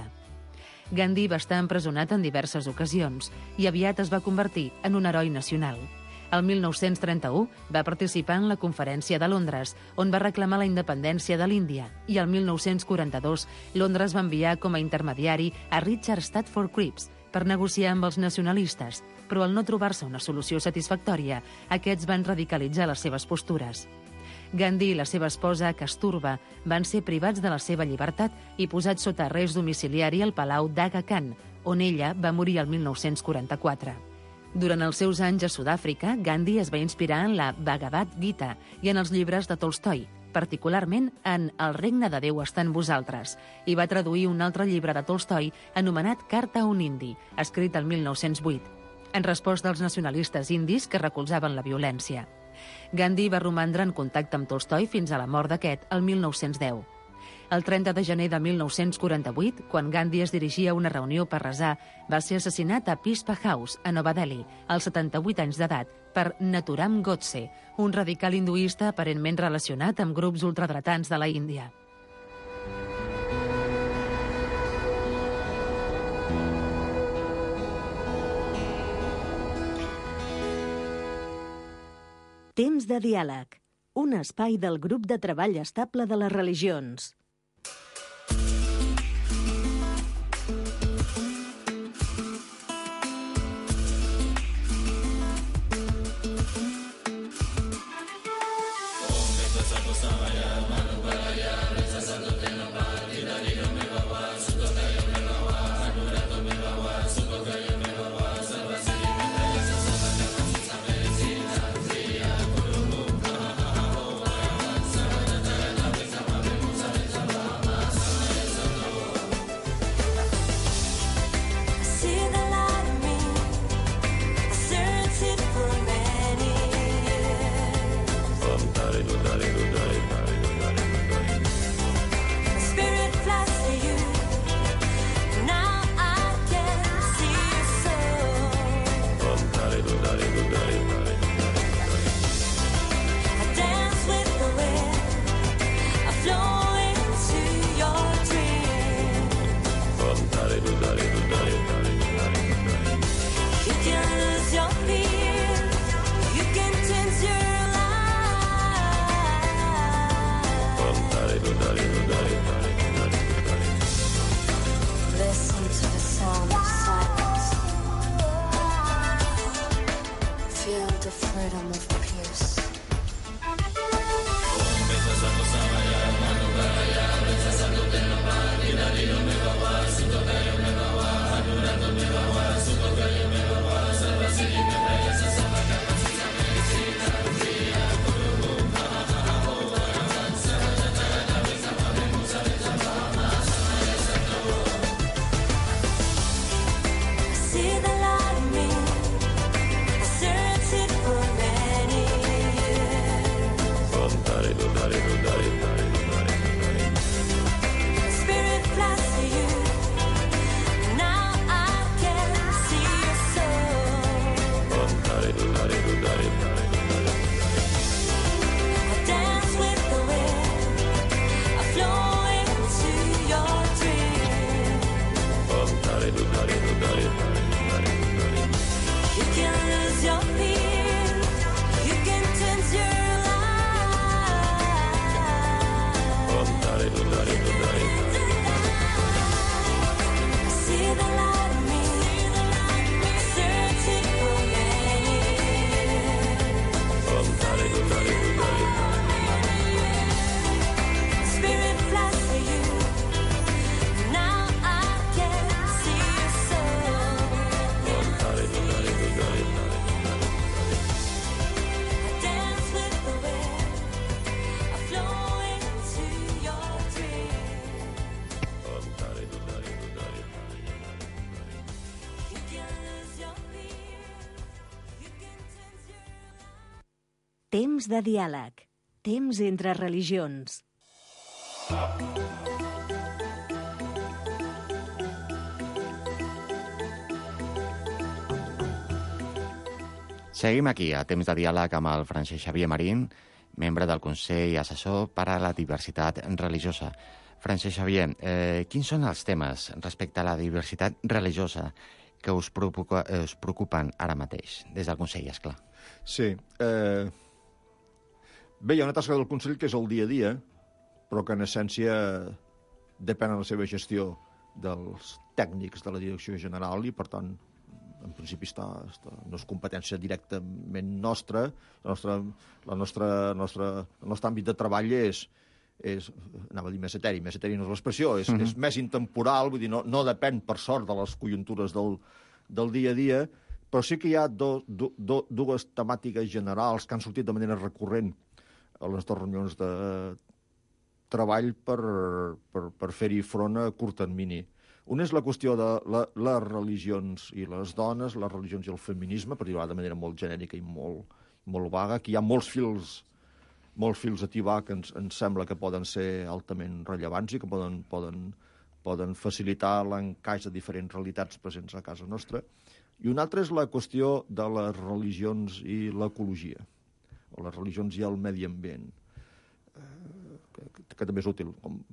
Gandhi va estar empresonat en diverses ocasions i aviat es va convertir en un heroi nacional. El 1931 va participar en la Conferència de Londres, on va reclamar la independència de l'Índia, i el 1942 Londres va enviar com a intermediari a Richard Stafford Cripps per negociar amb els nacionalistes, però al no trobar-se una solució satisfactòria, aquests van radicalitzar les seves postures. Gandhi i la seva esposa, Kasturba, van ser privats de la seva llibertat i posats sota arrest domiciliari al Palau d'Aga Khan, on ella va morir el 1944. Durant els seus anys a Sud-àfrica, Gandhi es va inspirar en la Bhagavad Gita i en els llibres de Tolstoi, particularment en El regne de Déu està en vosaltres, i va traduir un altre llibre de Tolstoi anomenat Carta a un indi, escrit el 1908, en resposta als nacionalistes indis que recolzaven la violència. Gandhi va romandre en contacte amb Tolstoi fins a la mort d'aquest el 1910. El 30 de gener de 1948, quan Gandhi es dirigia a una reunió per resar, va ser assassinat a Pispa House, a Nova Delhi, als 78 anys d'edat, per Nathuram Godse, un radical hinduista aparentment relacionat amb grups ultradretans de la Índia. Temps de diàleg. Un espai del grup de treball estable de les religions. Temps de diàleg. Temps entre religions. Seguim aquí, a Temps de diàleg, amb el Francesc Xavier Marín, membre del Consell Assessor per a la Diversitat Religiosa. Francesc Xavier, quins són els temes respecte a la diversitat religiosa que us preocupen ara mateix, des del Consell, esclar? Sí. Bé, hi ha una tasca del Consell que és el dia a dia, però que en essència depèn de la seva gestió dels tècnics de la Direcció General i, per tant, en principi no és competència directament nostra. El nostre àmbit de treball és anava a dir més eteri no és l'expressió, és més intemporal, vull dir, no depèn, per sort, de les conjuntures del dia a dia, però sí que hi ha dues temàtiques generals que han sortit de manera recurrent a les dues reunions de treball per fer-hi front a curt termini. Una és la qüestió de les religions i les dones, les religions i el feminisme, per dir-ho de manera molt genèrica i molt vaga, que hi ha molts fils a tibar que ens sembla que poden ser altament rellevants i que poden facilitar l'encaix de diferents realitats presents a casa nostra. I una altra és la qüestió de les religions i l'ecologia, o les religions i el medi ambient, que també és útil.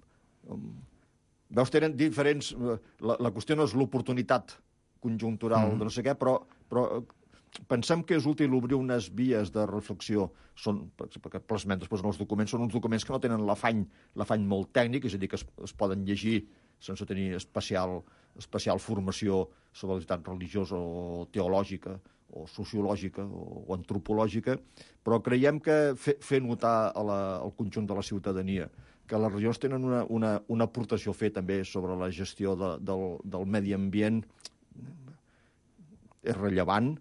Veus, tenen diferents... La qüestió no és l'oportunitat conjuntural de no sé què, però pensem que és útil obrir unes vies de reflexió, perquè plasmem després en els documents, són uns documents que no tenen l'afany molt tècnic, és a dir, que es poden llegir sense tenir especial formació sobre la veritat religiosa o teològica o sociològica o antropològica, però creiem que fer notar al conjunt de la ciutadania que les religions tenen una aportació a fer també sobre la gestió del medi ambient és rellevant.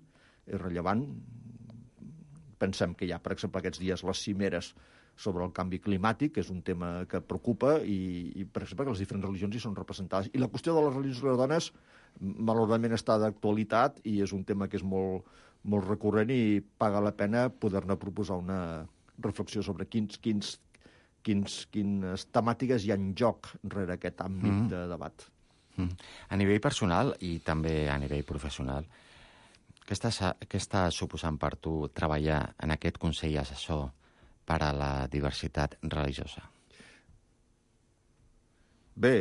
Pensem que hi ha, per exemple, aquests dies les cimeres sobre el canvi climàtic, que és un tema que preocupa, i per exemple, que les diferents religions hi són representades. I la qüestió de les religions i les dones, malauradament, està d'actualitat i és un tema que és molt recurrent i paga la pena poder-ne proposar una reflexió sobre quines temàtiques hi ha en joc rere aquest àmbit de debat. A nivell personal i també a nivell professional, què està suposant per tu treballar en aquest Consell Assessor per a la diversitat religiosa? Bé,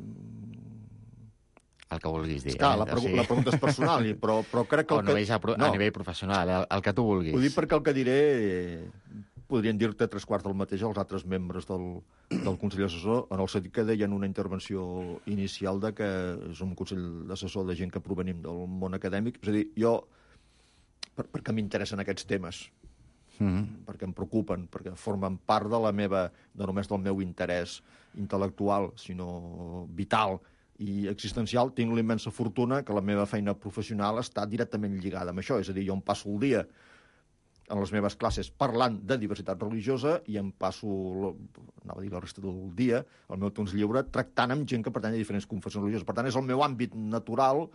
el que vulguis dir. Esclar, la pregunta és personal, però crec que... A nivell professional, el que tu vulguis. Ho dic perquè el que diré podrien dir-te 3/4 del mateix als altres membres del Consell Assessor, en el sentit que deien una intervenció inicial de que és un Consell Assessor de gent que provenim del món acadèmic. És a dir, jo, perquè m'interessen aquests temes, perquè em preocupen, perquè formen part de no només del meu interès intel·lectual, sinó vital i existencial, tinc la immensa fortuna que la meva feina professional està directament lligada amb això. És a dir, jo em passo el dia en les meves classes parlant de diversitat religiosa i em passo, anava a dir la resta del dia, el meu temps lliure, tractant amb gent que pertany a diferents confessions religioses. Per tant, és el meu àmbit natural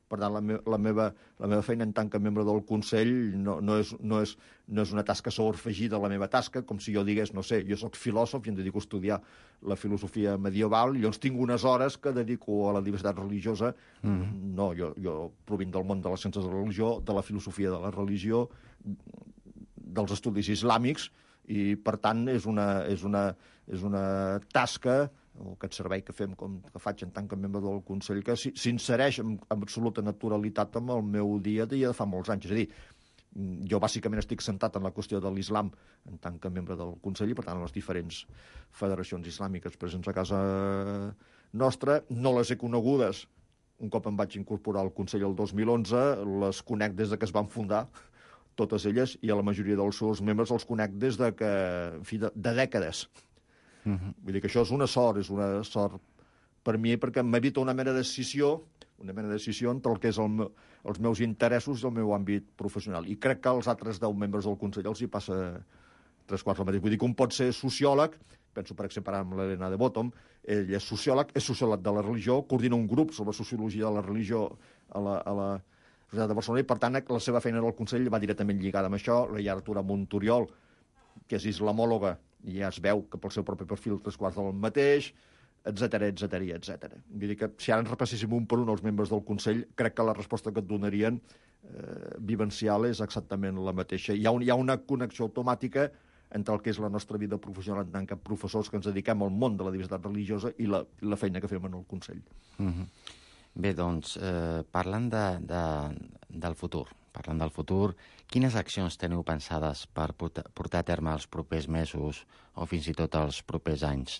Per tant, la meva feina en tant que membre del Consell no és una tasca sobreafegida a la meva tasca, com si jo digués, no sé, jo soc filòsof i em dedico a estudiar la filosofia medieval, i llavors tinc unes hores que dedico a la diversitat religiosa. No, jo provinc del món de les ciències de la religió, de la filosofia de la religió, dels estudis islàmics, i per tant és una tasca, o aquest servei que faig en tant que membre del Consell, que s'insereix amb absoluta naturalitat amb el meu dia a dia de fa molts anys. És a dir, jo bàsicament estic sentat en la qüestió de l'islam en tant que membre del Consell, i per tant les diferents federacions islàmiques presents a casa nostra no les he conegudes un cop em vaig incorporar al Consell el 2011, les conec des que es van fundar, totes elles, i a la majoria dels seus membres els conec des de dècades. Vull dir que això és una sort per mi, perquè m'evita una mena de decisió entre el que és els meus interessos i el meu àmbit professional. I crec que als altres 10 membres del Consell els hi passa 3/4 el mateix. Vull dir que un pot ser sociòleg, penso per exemple ara amb l'Helena de Bottom, ell és sociòleg de la religió, coordina un grup sobre sociologia de la religió a la Universitat de Barcelona, i per tant la seva feina al Consell va directament lligada amb això. La Artura Montoriol, que és islamòloga, i ja es veu que pel seu propi perfil 3/4 del mateix, etcètera. Vull dir que si ara ens repasséssim un per un els membres del Consell, crec que la resposta que et donarien vivencial és exactament la mateixa. Hi ha una connexió automàtica entre el que és la nostra vida professional en tant que professors que ens dediquem al món de la diversitat religiosa i la feina que fem en el Consell. Bé, doncs, parlant del futur, quines accions teniu pensades per portar a terme els propers mesos o fins i tot els propers anys?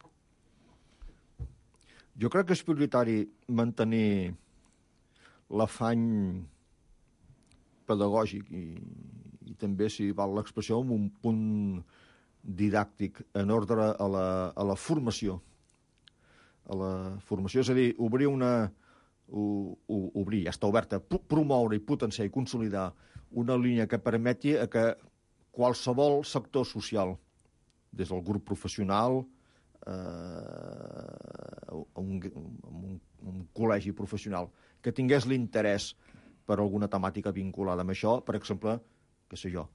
Jo crec que és prioritari mantenir l'afany pedagògic i també, si val l'expressió, amb un punt didàctic en ordre a la formació. És a dir, obrir, ja està oberta, promoure i potenciar i consolidar una línia que permeti que qualsevol sector social, des del grup professional, un col·legi professional, que tingués l'interès per alguna temàtica vinculada amb això, per exemple, què sé jo,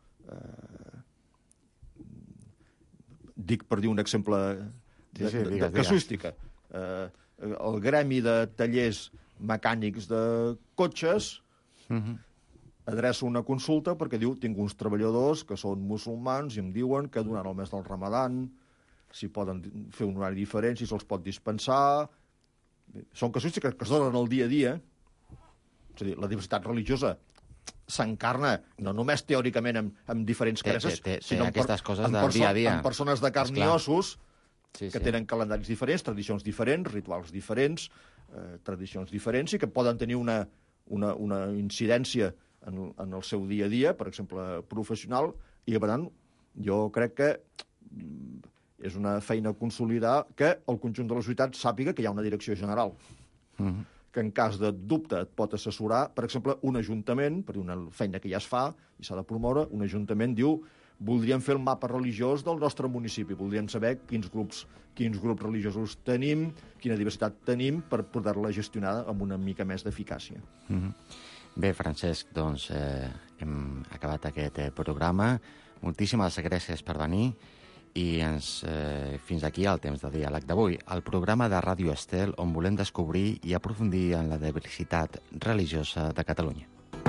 dic per dir un exemple de casuística, el gremi de tallers mecànics de cotxes adreça una consulta perquè diu, tinc uns treballadors que són musulmans i em diuen que durant el mes del Ramadan si poden fer un horari diferent, si se'ls pot dispensar. Són casuístiques que es donen al dia a dia. És a dir, la diversitat religiosa s'encarna no només teòricament amb diferents creces, sinó amb persones de carn i ossos que tenen calendaris diferents, tradicions diferents, rituals diferents, i que poden tenir una incidència en el seu dia a dia, per exemple, professional, i per tant, jo crec que és una feina a consolidar que el conjunt de la societat sàpiga que hi ha una direcció general, que en cas de dubte et pot assessorar. Per exemple, un ajuntament, per una feina que ja es fa i s'ha de promoure, un ajuntament diu voldríem fer el mapa religiós del nostre municipi, voldríem saber quins grups religiosos tenim, quina diversitat tenim per poder-la gestionar amb una mica més d'eficàcia. Bé, Francesc, doncs hem acabat aquest programa. Moltíssimes gràcies per venir i fins aquí el temps de diàleg d'avui, el programa de Ràdio Estel on volem descobrir i aprofundir en la diversitat religiosa de Catalunya.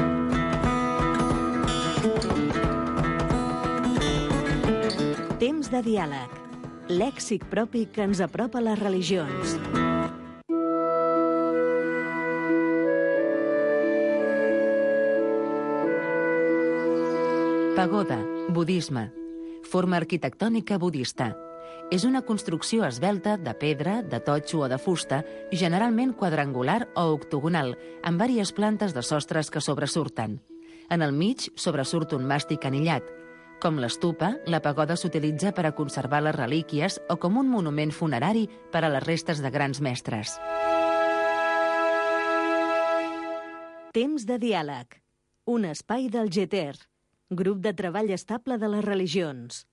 Temps de diàleg, lèxic propi que ens apropa a les religions. Pagoda, budisme. Forma arquitectònica budista. És una construcció esvelta de pedra, de totxo o de fusta, generalment quadrangular o octogonal, amb vàries plantes de sostres que sobresurten. En el mig sobresurt un màstic anillat. Com l'estupa, la pagoda s'utilitza per a conservar les relíquies o com un monument funerari per a les restes de grans mestres. Temps de diàleg. Un espai del GETER, Grup de Treball Estable de les Religions.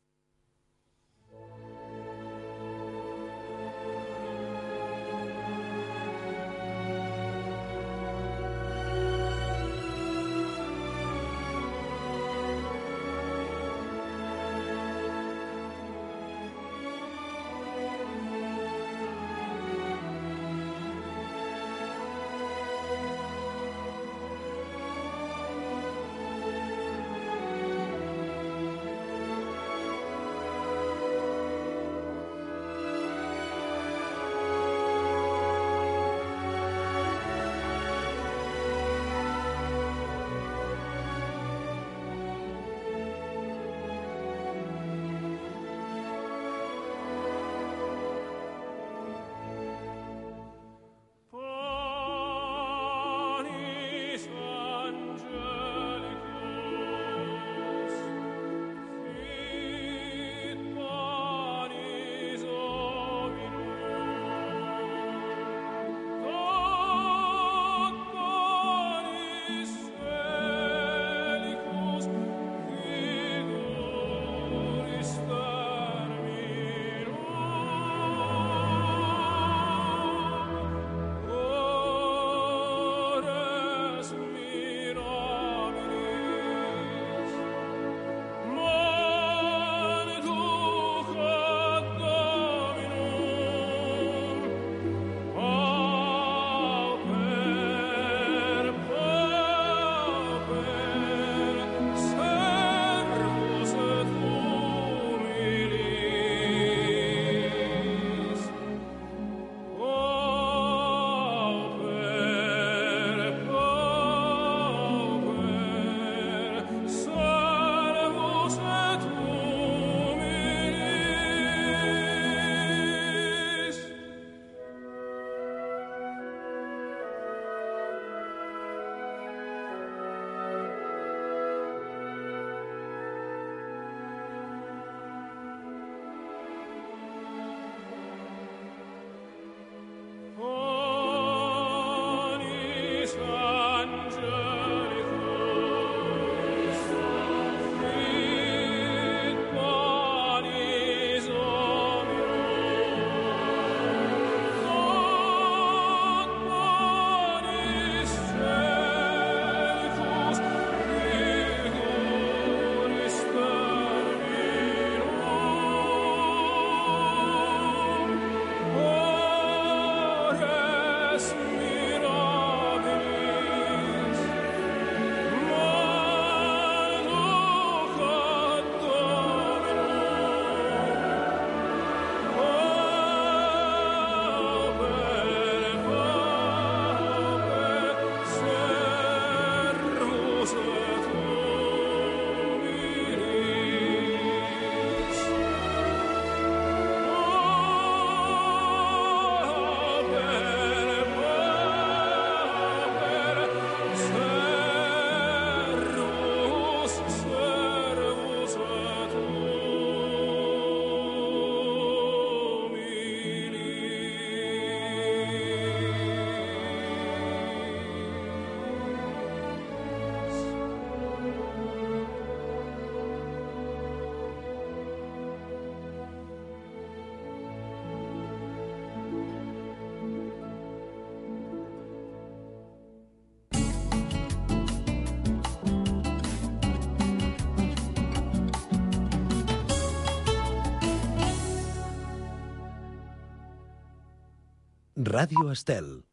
Ràdio Estel.